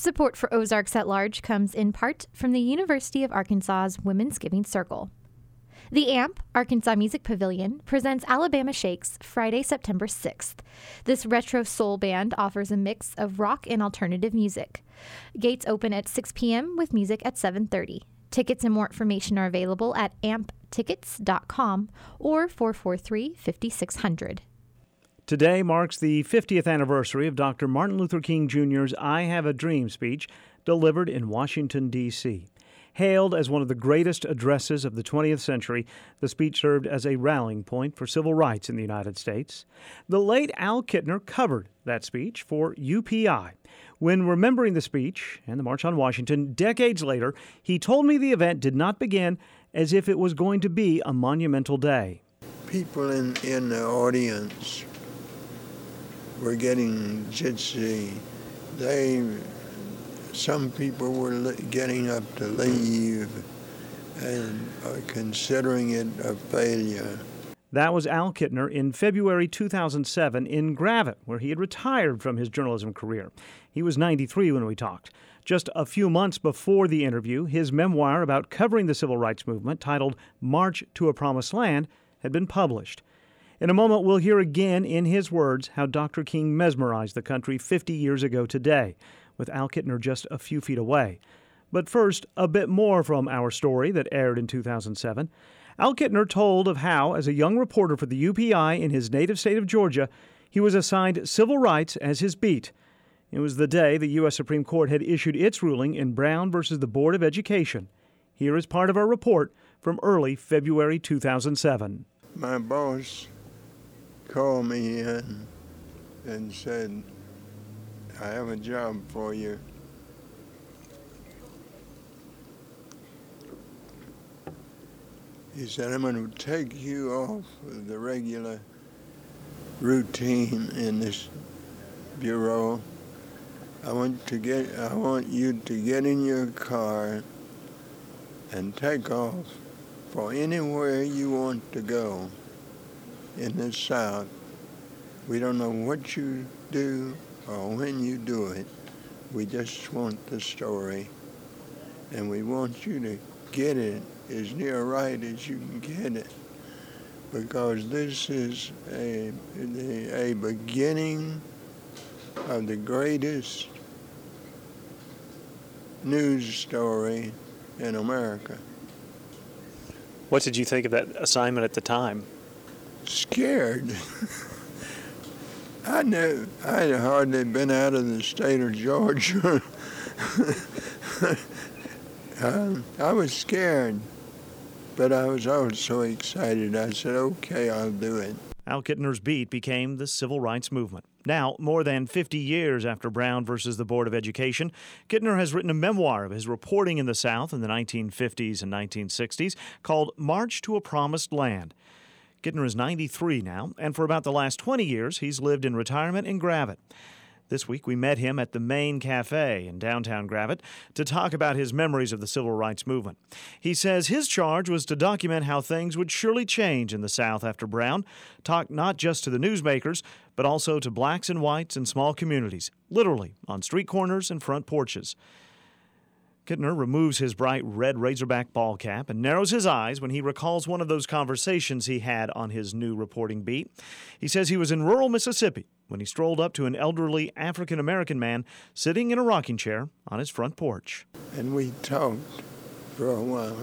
Support for Ozarks at Large comes in part from the University of Arkansas's Women's Giving Circle. The AMP, Arkansas Music Pavilion, presents Alabama Shakes Friday, September 6th. This retro soul band offers a mix of rock and alternative music. Gates open at 6 p.m. with music at 7:30. Tickets and more information are available at amptickets.com or 443-5600. Today marks the 50th anniversary of Dr. Martin Luther King Jr.'s I Have a Dream speech delivered in Washington, D.C. Hailed as one of the greatest addresses of the 20th century, the speech served as a rallying point for civil rights in the United States. The late Al Kittner covered that speech for UPI. When remembering the speech and the March on Washington decades later, he told me the event did not begin as if it was going to be a monumental day. People in the audience were getting jitsi. Some people were getting up to leave and considering it a failure. That was Al Kittner in February 2007 in Gravette, where he had retired from his journalism career. He was 93 when we talked. Just a few months before the interview, his memoir about covering the civil rights movement, titled March to a Promised Land, had been published. In a moment, we'll hear again in his words how Dr. King mesmerized the country 50 years ago today, with Al Kittner just a few feet away. But first, a bit more from our story that aired in 2007. Al Kittner told of how, as a young reporter for the UPI in his native state of Georgia, he was assigned civil rights as his beat. It was the day the U.S. Supreme Court had issued its ruling in Brown versus the Board of Education. Here is part of our report from early February 2007. My boss called me in and said, "I have a job for you." He said, "I'm going to take you off of the regular routine in this bureau. I want you to get in your car and take off for anywhere you want to go in the South. We don't know what you do or when you do it. We just want the story. And we want you to get it as near right as you can get it, because this is a beginning of the greatest news story in America." What did you think of that assignment at the time? Scared. I knew I had hardly been out of the state of Georgia. I was scared, but I was also excited. I said, "Okay, I'll do it." Al Kittner's beat became the civil rights movement. Now, more than 50 years after Brown versus the Board of Education, Kittner has written a memoir of his reporting in the South in the 1950s and 1960s called March to a Promised Land. Kittner is 93 now, and for about the last 20 years, he's lived in retirement in Gravette. This week, we met him at the Main Cafe in downtown Gravette to talk about his memories of the civil rights movement. He says his charge was to document how things would surely change in the South after Brown, talk not just to the newsmakers, but also to blacks and whites in small communities, literally on street corners and front porches. Kittner removes his bright red Razorback ball cap and narrows his eyes when he recalls one of those conversations he had on his new reporting beat. He says he was in rural Mississippi when he strolled up to an elderly African-American man sitting in a rocking chair on his front porch. And we talked for a while.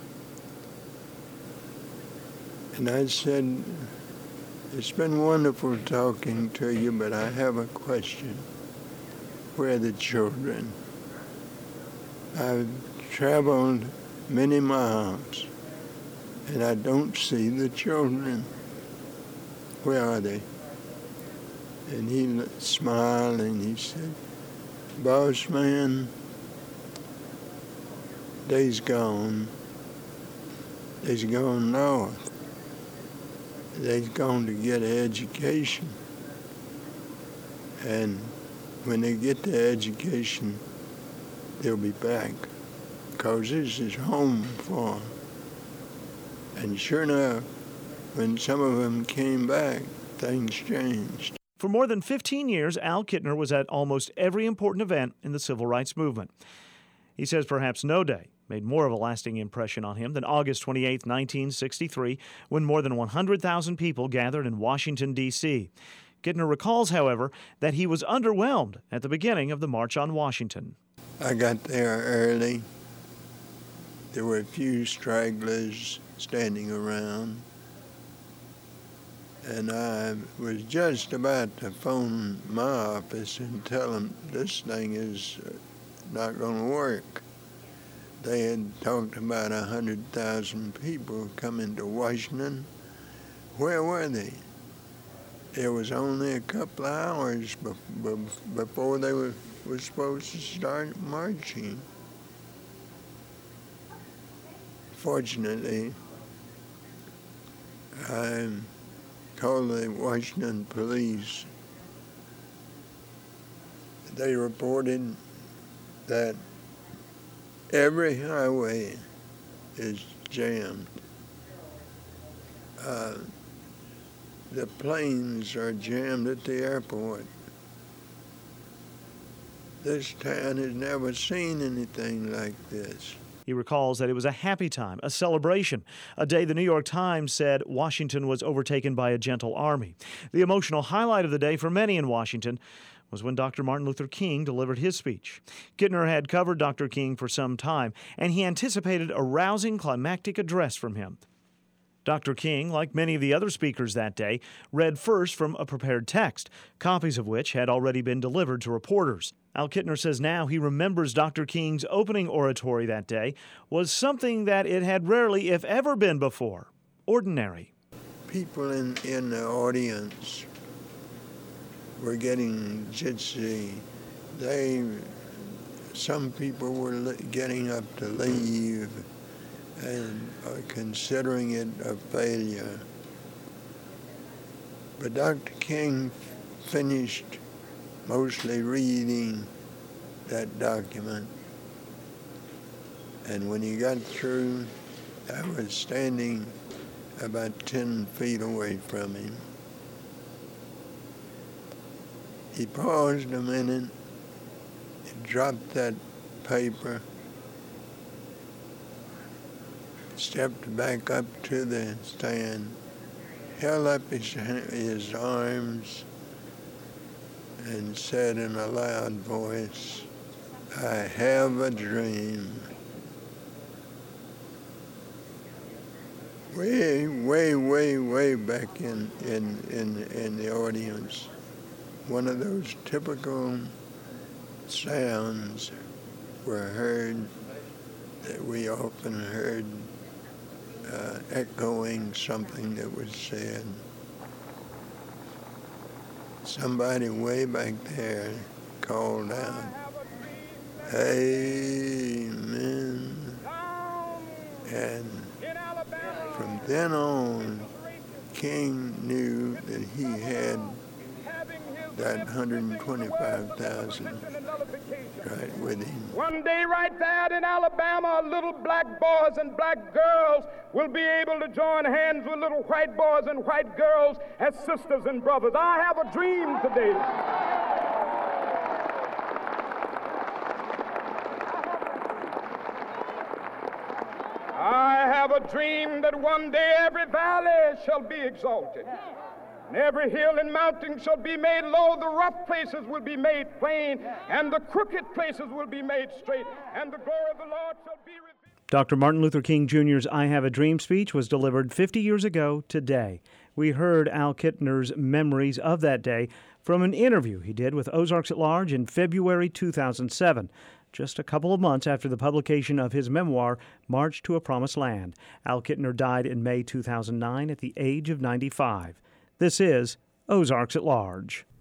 And I said, "It's been wonderful talking to you, but I have a question. Where are the children? I've traveled many miles, and I don't see the children. Where are they?" And he smiled and he said, "Boss man, they's gone. They's gone north. They's gone to get an education. And when they get the education, they'll be back, because this is home for them." And sure enough, when some of them came back, things changed. For more than 15 years, Al Kittner was at almost every important event in the civil rights movement. He says perhaps no day made more of a lasting impression on him than August 28, 1963, when more than 100,000 people gathered in Washington, D.C. Kittner recalls, however, that he was underwhelmed at the beginning of the March on Washington. I got there early. There were a few stragglers standing around, and I was just about to phone my office and tell them this thing is not going to work. They had talked about 100,000 people coming to Washington. Where were they? It was only a couple of hours before they were supposed to start marching. Fortunately, I called the Washington police. They reported that every highway is jammed. The planes are jammed at the airport. This town has never seen anything like this. He recalls that it was a happy time, a celebration, a day the New York Times said Washington was overtaken by a gentle army. The emotional highlight of the day for many in Washington was when Dr. Martin Luther King delivered his speech. Kittner had covered Dr. King for some time, and he anticipated a rousing, climactic address from him. Dr. King, like many of the other speakers that day, read first from a prepared text, copies of which had already been delivered to reporters. Al Kittner says now he remembers Dr. King's opening oratory that day was something that it had rarely, if ever, been before: ordinary. People in the audience were getting jitsi. Some people were getting up to leave and considering it a failure. But Dr. King finished mostly reading that document. And when he got through, I was standing about 10 feet away from him. He paused a minute, he dropped that paper, stepped back up to the stand, held up his arms, and said in a loud voice, "I have a dream." Way back in the audience, one of those typical sounds were heard that we often heard echoing something that was said. Somebody way back there called out, "Amen." And from then on, King knew that he had that 125,000 right with him. One day right there in Alabama, little black boys and black girls will be able to join hands with little white boys and white girls as sisters and brothers. I have a dream today. I have a dream that one day every valley shall be exalted, and every hill and mountain shall be made low. The rough places will be made plain, and the crooked places will be made straight, and the glory of the Lord shall be revealed. Dr. Martin Luther King Jr.'s I Have a Dream speech was delivered 50 years ago today. We heard Al Kittner's memories of that day from an interview he did with Ozarks at Large in February 2007. Just a couple of months after the publication of his memoir, March to a Promised Land. Al Kittner died in May 2009 at the age of 95. This is Ozarks at Large.